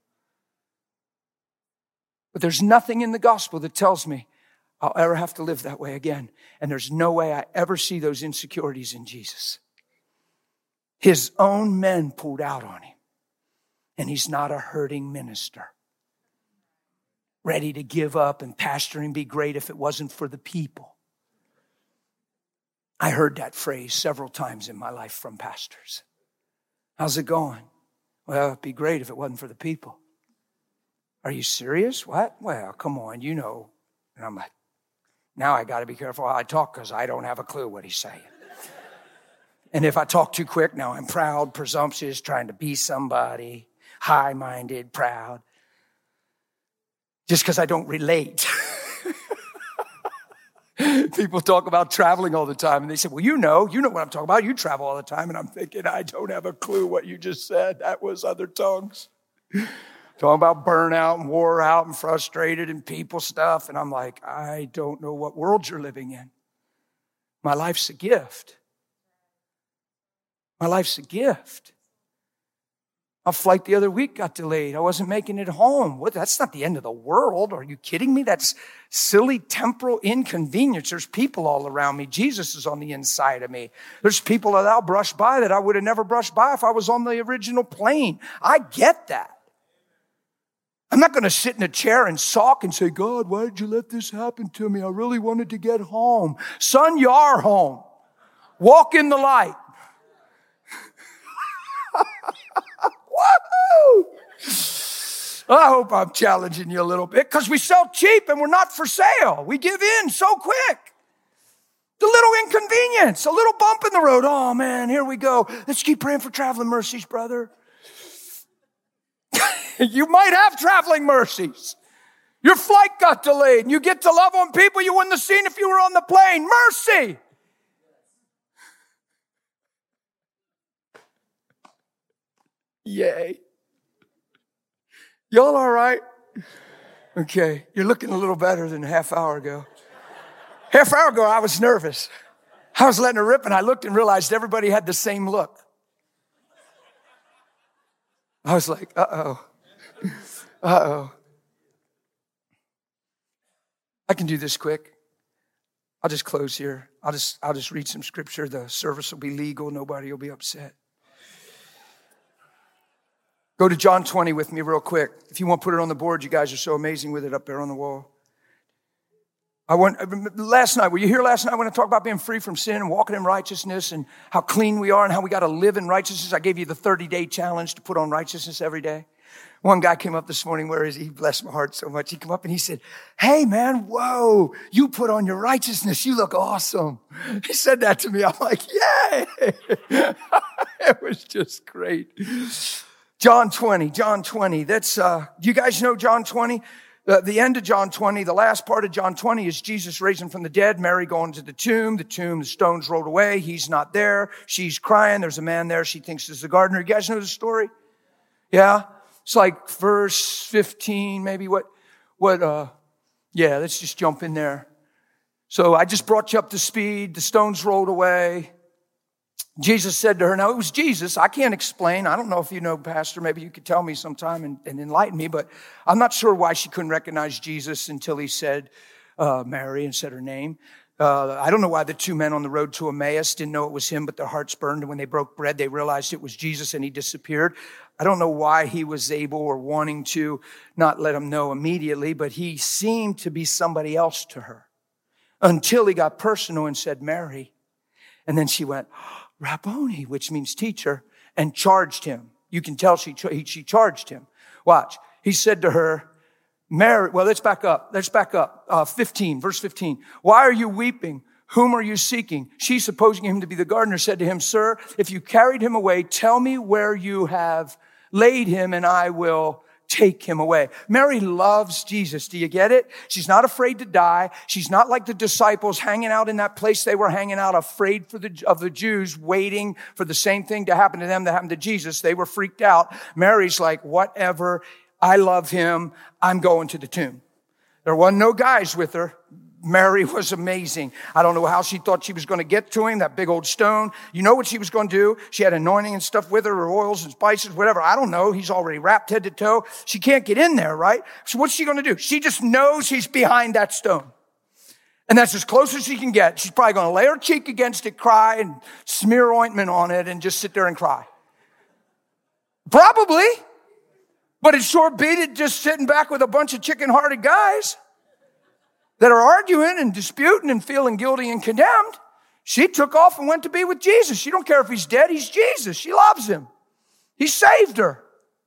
But there's nothing in the gospel that tells me I'll ever have to live that way again. And there's no way I ever see those insecurities in Jesus. His own men pulled out on him. And he's not a hurting minister, ready to give up and pastoring be great if it wasn't for the people. I heard that phrase several times in my life from pastors. How's it going? Well, it'd be great if it wasn't for the people. Are you serious? What? Well, come on, you know. And I'm like, now I got to be careful how I talk because I don't have a clue what he's saying. And if I talk too quick, now I'm proud, presumptuous, trying to be somebody, high-minded, proud. Just because I don't relate. People talk about traveling all the time, and they say, well, you know, you know what I'm talking about. You travel all the time. And I'm thinking, I don't have a clue what you just said. That was other tongues. Talking about burnout and wore out and frustrated and people stuff. And I'm like, I don't know what world you're living in. My life's a gift. My life's a gift. A flight the other week got delayed. I wasn't making it home. What? That's not the end of the world. Are you kidding me? That's silly temporal inconvenience. There's people all around me. Jesus is on the inside of me. There's people that I'll brush by that I would have never brushed by if I was on the original plane. I get that. I'm not going to sit in a chair and sulk and say, God, why did you let this happen to me? I really wanted to get home. Son, you are home. Walk in the light. Woohoo! I hope I'm challenging you a little bit because we sell cheap and we're not for sale. We give in so quick. The little inconvenience, a little bump in the road. Oh, man, here we go. Let's keep praying for traveling mercies, brother. You might have traveling mercies. Your flight got delayed and you get to love on people you wouldn't have seen if you were on the plane. Mercy. Yay. Y'all all right? Okay. You're looking a little better than a half hour ago. Half hour ago, I was nervous. I was letting her rip and I looked and realized everybody had the same look. I was like, uh-oh. Uh-oh. I can do this quick. I'll just close here. I'll just, I'll just read some scripture. The service will be legal. Nobody will be upset. Go to John twenty with me real quick. If you want to put it on the board, you guys are so amazing with it up there on the wall. I went, last night, were you here last night when I talked about being free from sin and walking in righteousness and how clean we are and how we got to live in righteousness? I gave you the thirty-day challenge to put on righteousness every day. One guy came up this morning, where is he? He blessed my heart so much. He came up and he said, hey man, whoa, you put on your righteousness. You look awesome. He said that to me. I'm like, yay. It was just great. John twenty, John twenty. That's, uh, do you guys know John twenty? Uh, the end of John twenty, the last part of John twenty is Jesus raising from the dead, Mary going to the tomb, the tomb, the stones rolled away. He's not there. She's crying. There's a man there. She thinks it's the gardener. You guys know the story? Yeah. It's like verse fifteen, maybe what, what, uh, yeah, let's just jump in there. So I just brought you up to speed. The stones rolled away. Jesus said to her, now it was Jesus. I can't explain. I don't know if you know, Pastor, maybe you could tell me sometime and, and enlighten me, but I'm not sure why she couldn't recognize Jesus until he said uh, Mary and said her name. Uh, I don't know why the two men on the road to Emmaus didn't know it was him, but their hearts burned. And when they broke bread, they realized it was Jesus and he disappeared. I don't know why he was able or wanting to not let them know immediately, but he seemed to be somebody else to her until he got personal and said, Mary. And then she went, Rabboni, which means teacher, and charged him. You can tell she, she charged him. Watch. He said to her, Mary, well, let's back up. Let's back up. Uh, fifteen, verse fifteen. Why are you weeping? Whom are you seeking? She, supposing him to be the gardener, said to him, Sir, if you carried him away, tell me where you have laid him and I will take him away. Mary loves Jesus. Do you get it? She's not afraid to die. She's not like the disciples hanging out in that place they were hanging out, afraid for the, of the Jews, waiting for the same thing to happen to them that happened to Jesus. They were freaked out. Mary's like, whatever. I love him. I'm going to the tomb. There wasn't no guys with her. Mary was amazing. I don't know how she thought she was going to get to him, that big old stone. You know what she was going to do? She had anointing and stuff with her, or oils and spices, whatever. I don't know. He's already wrapped head to toe. She can't get in there, right? So what's she going to do? She just knows he's behind that stone. And that's as close as she can get. She's probably going to lay her cheek against it, cry, and smear ointment on it, and just sit there and cry. Probably. But it sure beat it just sitting back with a bunch of chicken-hearted guys that are arguing and disputing and feeling guilty and condemned. She took off and went to be with Jesus. She don't care if he's dead. He's Jesus. She loves him. He saved her.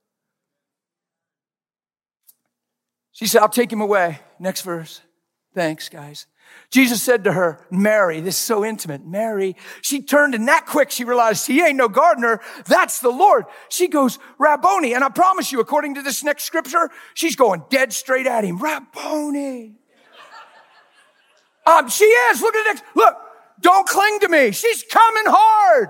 She said, I'll take him away. Next verse. Thanks, guys. Jesus said to her, Mary. This is so intimate. Mary. She turned, and that quick she realized he ain't no gardener. That's the Lord. She goes, Rabboni. And I promise you, according to this next scripture, she's going dead straight at him. Rabboni. Um, she is. Look at the next. Look, don't cling to me. She's coming hard.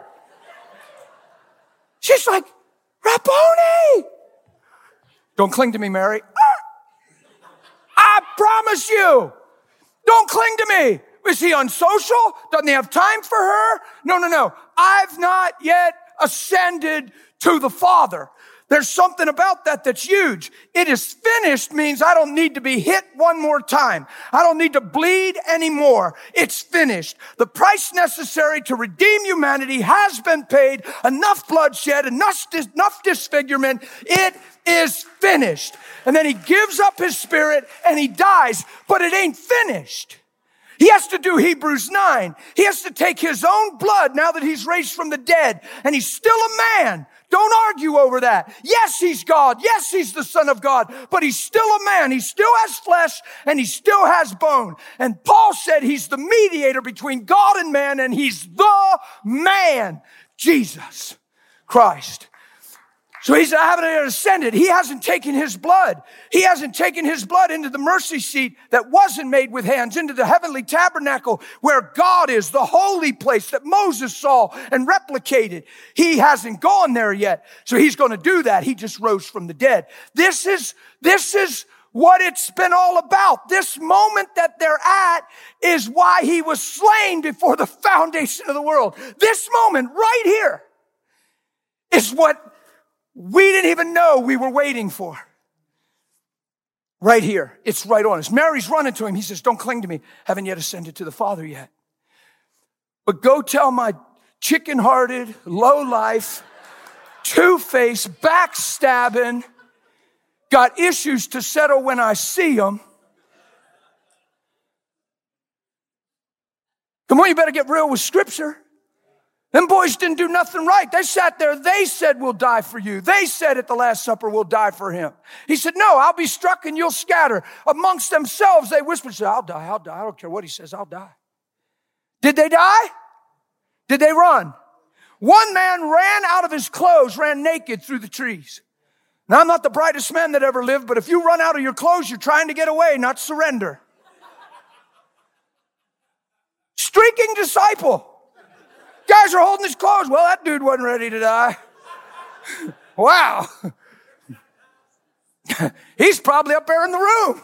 She's like, Rabboni. Don't cling to me, Mary. Ah! I promise you. Don't cling to me. Is he unsocial? Doesn't he have time for her? No, no, no. I've not yet ascended to the Father. There's something about that that's huge. It is finished means I don't need to be hit one more time. I don't need to bleed anymore. It's finished. The price necessary to redeem humanity has been paid. Enough bloodshed, enough, enough disfigurement. It is finished. And then he gives up his spirit and he dies, but it ain't finished. He has to do Hebrews nine. He has to take his own blood now that he's raised from the dead, and he's still a man. Don't argue over that. Yes, he's God. Yes, he's the Son of God, but he's still a man. He still has flesh and he still has bone. And Paul said he's the mediator between God and man, and he's the man, Jesus Christ. So he's not having it ascended. He hasn't taken his blood. He hasn't taken his blood into the mercy seat that wasn't made with hands, into the heavenly tabernacle where God is, the holy place that Moses saw and replicated. He hasn't gone there yet. So he's going to do that. He just rose from the dead. This is, this is what it's been all about. This moment that they're at is why he was slain before the foundation of the world. This moment right here is what we didn't even know we were waiting for. Right here. It's right on us. Mary's running to him. He says, don't cling to me. Haven't yet ascended to the Father yet. But go tell my chicken-hearted, low-life, two-faced, backstabbing, got issues to settle when I see them. Come on, you better get real with Scripture. Them boys didn't do nothing right. They sat there. They said, we'll die for you. They said at the Last Supper, we'll die for him. He said, no, I'll be struck and you'll scatter. Amongst themselves, they whispered, said, I'll die, I'll die. I don't care what he says, I'll die. Did they die? Did they run? One man ran out of his clothes, ran naked through the trees. Now, I'm not the brightest man that ever lived, but if you run out of your clothes, you're trying to get away, not surrender. Streaking disciple. Guys are holding his clothes. Well, that dude wasn't ready to die. Wow. He's probably up there in the room.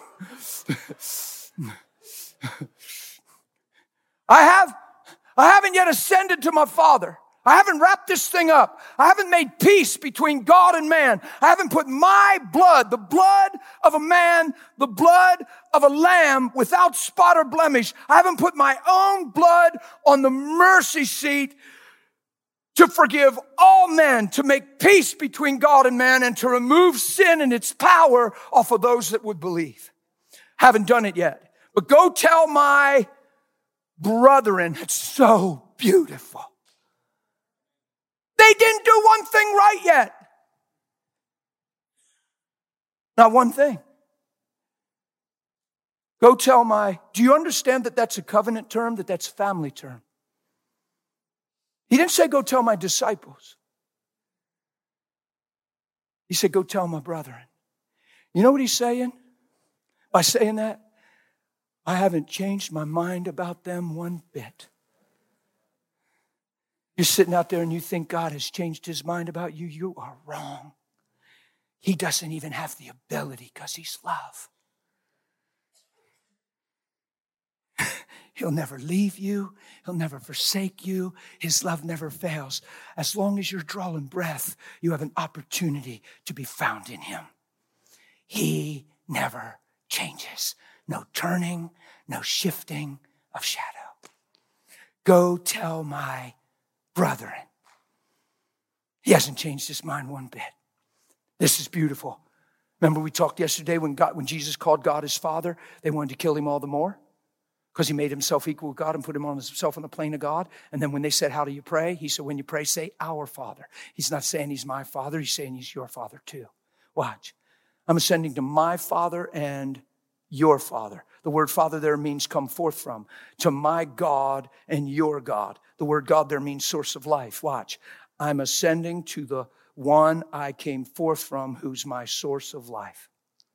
I have, I haven't yet ascended to my Father. I haven't wrapped this thing up. I haven't made peace between God and man. I haven't put my blood, the blood of a man, the blood of a lamb without spot or blemish. I haven't put my own blood on the mercy seat to forgive all men, to make peace between God and man, and to remove sin and its power off of those that would believe. Haven't done it yet. But go tell my brethren, it's so beautiful. They didn't do one thing right yet. Not one thing. Go tell my, do you understand that that's a covenant term, that that's a family term? He didn't say go tell my disciples. He said go tell my brethren. You know what he's saying? By saying that, I haven't changed my mind about them one bit. You're sitting out there and you think God has changed his mind about you. You are wrong. He doesn't even have the ability because he's love. He'll never leave you. He'll never forsake you. His love never fails. As long as you're drawing breath, you have an opportunity to be found in him. He never changes. No turning, no shifting of shadow. Go tell my brethren. He hasn't changed his mind one bit. This is beautiful. Remember we talked yesterday when God, when Jesus called God his Father, they wanted to kill him all the more because he made himself equal with God and put him on himself on the plane of God. And then when they said, how do you pray? He said, when you pray, say our Father. He's not saying he's my Father. He's saying he's your Father too. Watch. I'm ascending to my Father and your Father. The word Father there means come forth from. To my God and your God. The word God there means source of life. Watch. I'm ascending to the one I came forth from, who's my source of life.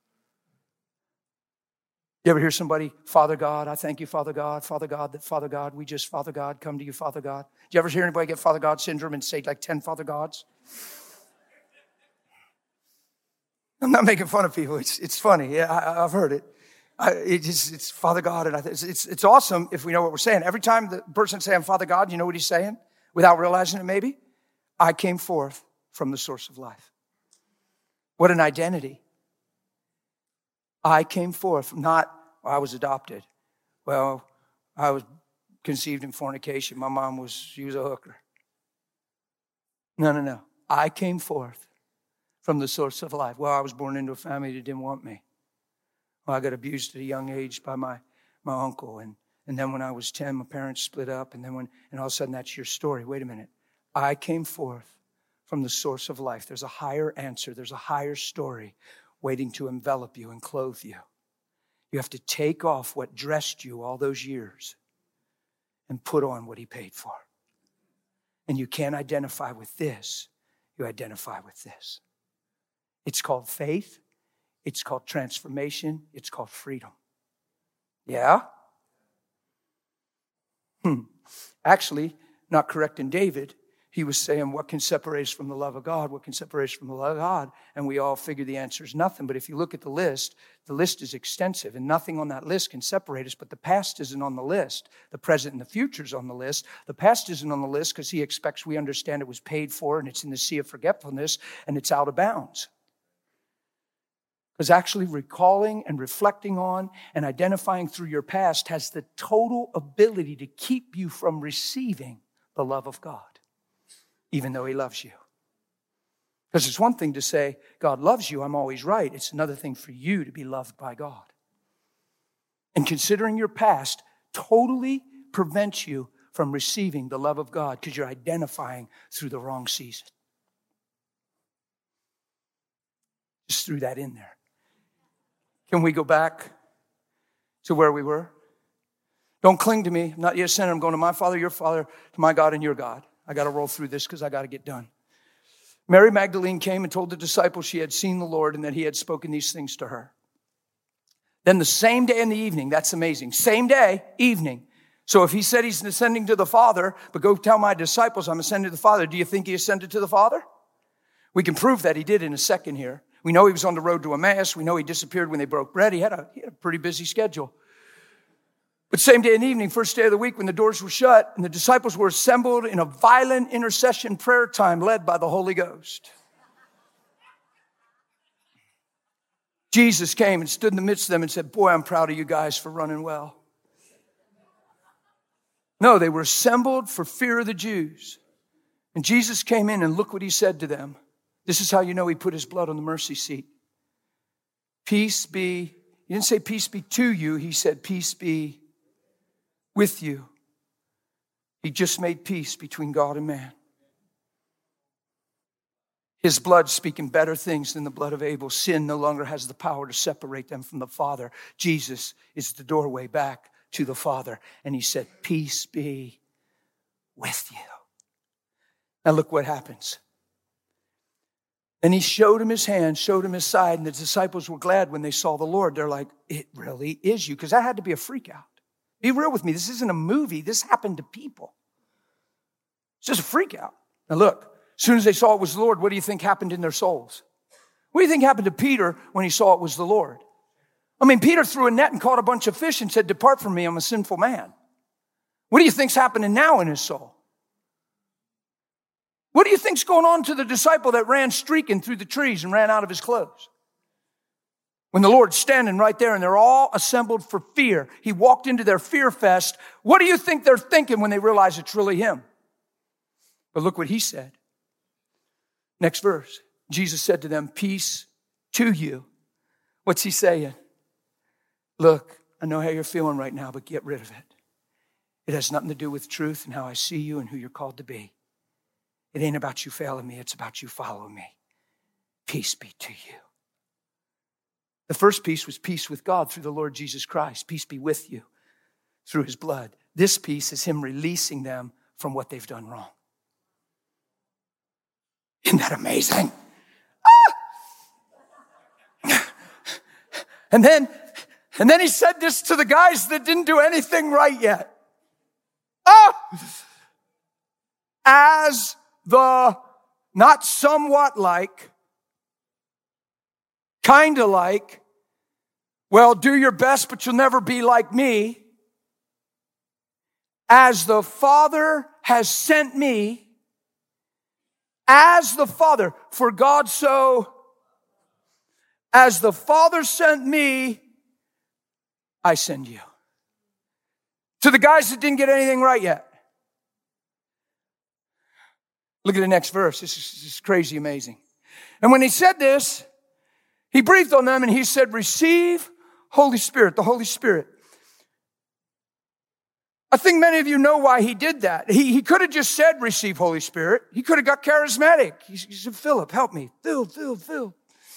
You ever hear somebody, Father God, I thank you, Father God, Father God, that Father God, we just, Father God, come to you, Father God. Do you ever hear anybody get Father God syndrome and say like ten Father Gods? I'm not making fun of people. It's it's funny. Yeah, I, I've heard it. I, it just, it's Father God, and I, it's, it's it's awesome if we know what we're saying. Every time the person says, I'm Father God, you know what he's saying? Without realizing it maybe? I came forth from the source of life. What an identity. I came forth, not, well, I was adopted. Well, I was conceived in fornication. My mom was, she was a hooker. No, no, no. I came forth from the source of life. Well, I was born into a family that didn't want me. Well, I got abused at a young age by my, my uncle. And, and then when I was ten, my parents split up. And then when, and all of a sudden that's your story. Wait a minute. I came forth from the source of life. There's a higher answer. There's a higher story waiting to envelop you and clothe you. You have to take off what dressed you all those years and put on what he paid for. And you can't identify with this. You identify with this. It's called faith. It's called transformation. It's called freedom. Yeah? Hmm. Actually, not correcting David. He was saying, what can separate us from the love of God? What can separate us from the love of God? And we all figure the answer is nothing. But if you look at the list, the list is extensive. And nothing on that list can separate us. But the past isn't on the list. The present and the future is on the list. The past isn't on the list because he expects we understand it was paid for and it's in the sea of forgetfulness and it's out of bounds. Because actually recalling and reflecting on and identifying through your past has the total ability to keep you from receiving the love of God. Even though he loves you. Because it's one thing to say, God loves you, I'm always right. It's another thing for you to be loved by God. And considering your past totally prevents you from receiving the love of God because you're identifying through the wrong season. Just threw that in there. Can we go back to where we were? Don't cling to me. I'm not yet a sinner. I'm going to my Father, your Father, to my God and your God. I got to roll through this because I got to get done. Mary Magdalene came and told the disciples she had seen the Lord and that he had spoken these things to her. Then the same day in the evening, that's amazing, same day, evening. So if he said he's ascending to the Father, but go tell my disciples I'm ascending to the Father, do you think he ascended to the Father? We can prove that he did in a second here. We know he was on the road to Emmaus. We know he disappeared when they broke bread. He had a, he had a pretty busy schedule. But same day in the evening, first day of the week, when the doors were shut and the disciples were assembled in a violent intercession prayer time led by the Holy Ghost. Jesus came and stood in the midst of them and said, boy, I'm proud of you guys for running well. No, they were assembled for fear of the Jews. And Jesus came in and look what he said to them. This is how you know he put his blood on the mercy seat. Peace be, he didn't say peace be to you. He said peace be with you. He just made peace between God and man. His blood speaking better things than the blood of Abel. Sin no longer has the power to separate them from the Father. Jesus is the doorway back to the Father. And he said, peace be with you. Now look what happens. And he showed him his hand, showed him his side, and the disciples were glad when they saw the Lord. They're like, it really is you. Because that had to be a freak out. Be real with me. This isn't a movie. This happened to people. It's just a freak out. Now look, as soon as they saw it was the Lord, what do you think happened in their souls? What do you think happened to Peter when he saw it was the Lord? I mean, Peter threw a net and caught a bunch of fish and said, depart from me, I'm a sinful man. What do you think's happening now in his soul? What do you think's going on to the disciple that ran streaking through the trees and ran out of his clothes? When the Lord's standing right there and they're all assembled for fear, he walked into their fear fest. What do you think they're thinking when they realize it's really him? But look what he said. Next verse. Jesus said to them, peace to you. What's he saying? Look, I know how you're feeling right now, but get rid of it. It has nothing to do with truth and how I see you and who you're called to be. It ain't about you failing me. It's about you following me. Peace be to you. The first peace was peace with God through the Lord Jesus Christ. Peace be with you through his blood. This peace is him releasing them from what they've done wrong. Isn't that amazing? Ah! And then, and then he said this to the guys that didn't do anything right yet. Ah! As the not somewhat like, kind of like, well, do your best, but you'll never be like me. As the Father has sent me, as the Father, for God so, as the Father sent me, I send you. To the guys that didn't get anything right yet. Look at the next verse. This is, this is crazy amazing. And when he said this, he breathed on them and he said, receive Holy Spirit, the Holy Spirit. I think many of you know why he did that. He, he could have just said, receive Holy Spirit. He could have got charismatic. He, he said, Philip, help me. Phil, Phil, Phil.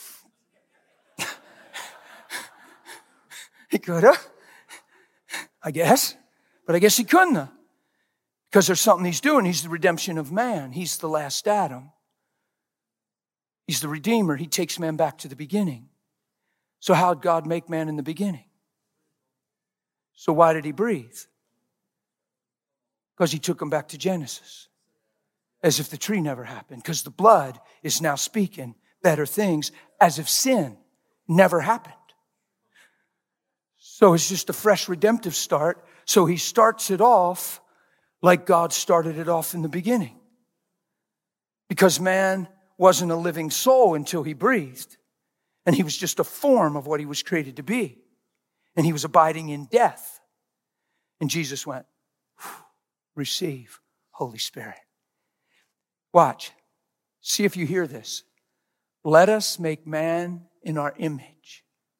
He could have, I guess. But I guess he couldn't have. Because there's something he's doing. He's the redemption of man. He's the last Adam. He's the Redeemer. He takes man back to the beginning. So how did God make man in the beginning? So why did he breathe? Because he took him back to Genesis. As if the tree never happened. Because the blood is now speaking better things as if sin never happened. So it's just a fresh redemptive start. So he starts it off like God started it off in the beginning. Because man wasn't a living soul until he breathed. And he was just a form of what he was created to be. And he was abiding in death. And Jesus went, receive Holy Spirit. Watch. See if you hear this. Let us make man in our image,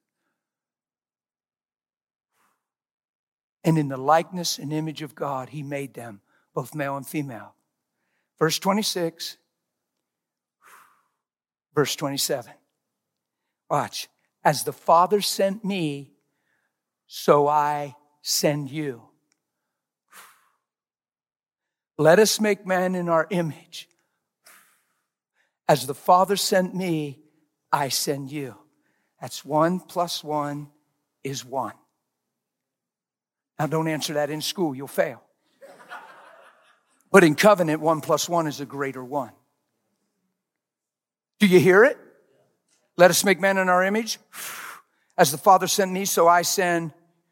and in the likeness and image of God, he made them, both male and female. Verse twenty-six, verse twenty-seven. Watch. As the Father sent me, so I send you. Let us make man in our image. As the Father sent me, I send you. That's one plus one is one. Now, don't answer that in school. You'll fail. But in covenant, one plus one is a greater one. Do you hear it? Let us make man in our image. As the Father sent me, so I send.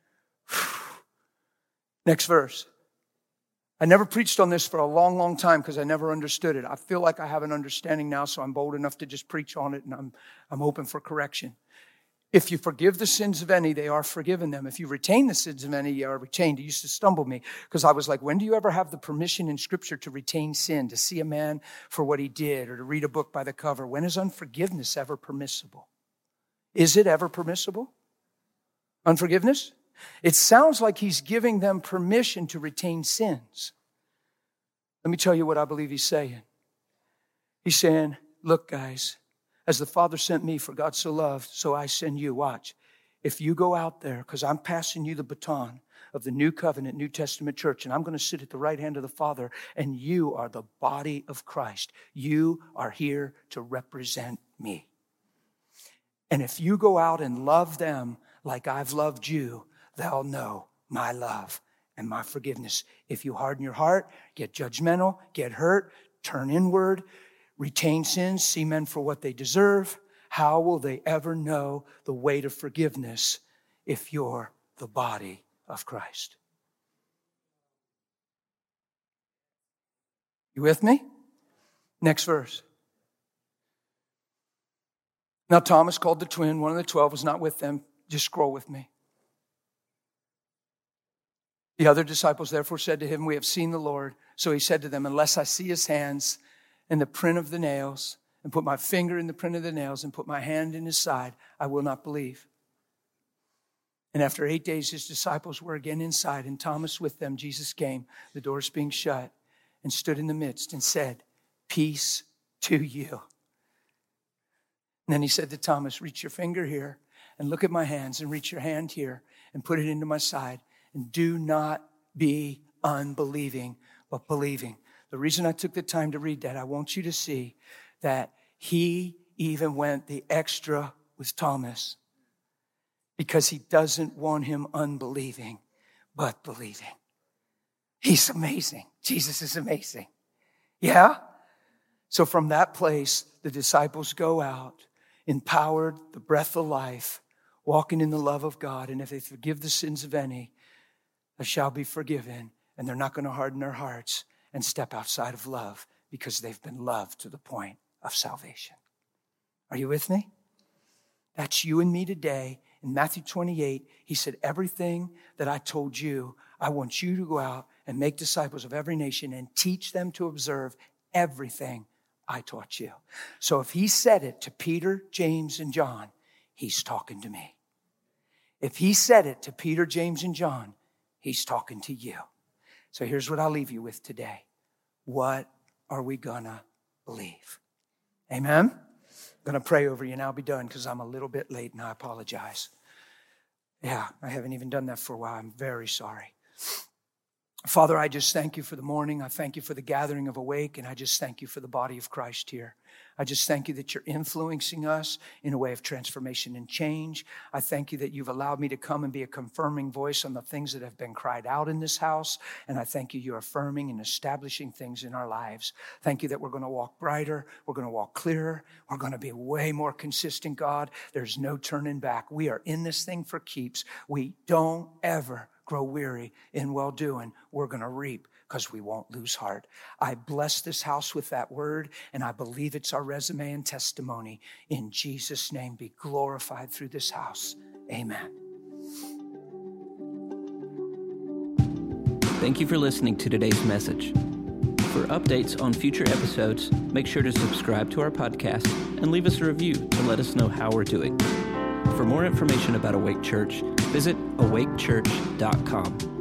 Next verse. I never preached on this for a long, long time because I never understood it. I feel like I have an understanding now, so I'm bold enough to just preach on it, and I'm, I'm open for correction. If you forgive the sins of any, they are forgiven them. If you retain the sins of any, you are retained. It used to stumble me because I was like, when do you ever have the permission in Scripture to retain sin, to see a man for what he did, or to read a book by the cover? When is unforgiveness ever permissible? Is it ever permissible? Unforgiveness? It sounds like he's giving them permission to retain sins. Let me tell you what I believe he's saying. He's saying, look, guys, as the Father sent me, for God so loved, so I send you. Watch. If you go out there, because I'm passing you the baton of the New Covenant, New Testament church, and I'm going to sit at the right hand of the Father, and you are the body of Christ. You are here to represent me. And if you go out and love them like I've loved you, they'll know my love and my forgiveness. If you harden your heart, get judgmental, get hurt, turn inward, retain sins, see men for what they deserve, how will they ever know the weight of forgiveness if you're the body of Christ? You with me? Next verse. Now Thomas, called the twin, one of the twelve, was not with them. Just scroll with me. The other disciples therefore said to him, we have seen the Lord. So he said to them, unless I see his hands and the print of the nails, and put my finger in the print of the nails, and put my hand in his side, I will not believe. And after eight days, his disciples were again inside, and Thomas with them. Jesus came, the doors being shut, and stood in the midst and said, peace to you. And then he said to Thomas, reach your finger here and look at my hands, and reach your hand here and put it into my side. And do not be unbelieving, but believing. The reason I took the time to read that, I want you to see that he even went the extra with Thomas because he doesn't want him unbelieving, but believing. He's amazing. Jesus is amazing. Yeah? So from that place, the disciples go out, empowered, the breath of life, walking in the love of God. And if they forgive the sins of any, they shall be forgiven. And they're not going to harden their hearts and step outside of love because they've been loved to the point of salvation. Are you with me? That's you and me today. In Matthew twenty-eight, he said, everything that I told you, I want you to go out and make disciples of every nation and teach them to observe everything I taught you. So if he said it to Peter, James, and John, he's talking to me. If he said it to Peter, James, and John, he's talking to you. So here's what I'll leave you with today. What are we gonna believe? Amen? I'm gonna pray over you and I'll be done because I'm a little bit late and I apologize. Yeah, I haven't even done that for a while. I'm very sorry. Father, I just thank you for the morning. I thank you for the gathering of Awake, and I just thank you for the body of Christ here. I just thank you that you're influencing us in a way of transformation and change. I thank you that you've allowed me to come and be a confirming voice on the things that have been cried out in this house. And I thank you you're affirming and establishing things in our lives. Thank you that we're going to walk brighter. We're going to walk clearer. We're going to be way more consistent, God. There's no turning back. We are in this thing for keeps. We don't ever grow weary in well-doing. We're going to reap because we won't lose heart. I bless this house with that word, and I believe it's our resume and testimony. In Jesus' name, be glorified through this house. Amen. Thank you for listening to today's message. For updates on future episodes, make sure to subscribe to our podcast and leave us a review to let us know how we're doing. For more information about Awake Church, visit awake church dot com.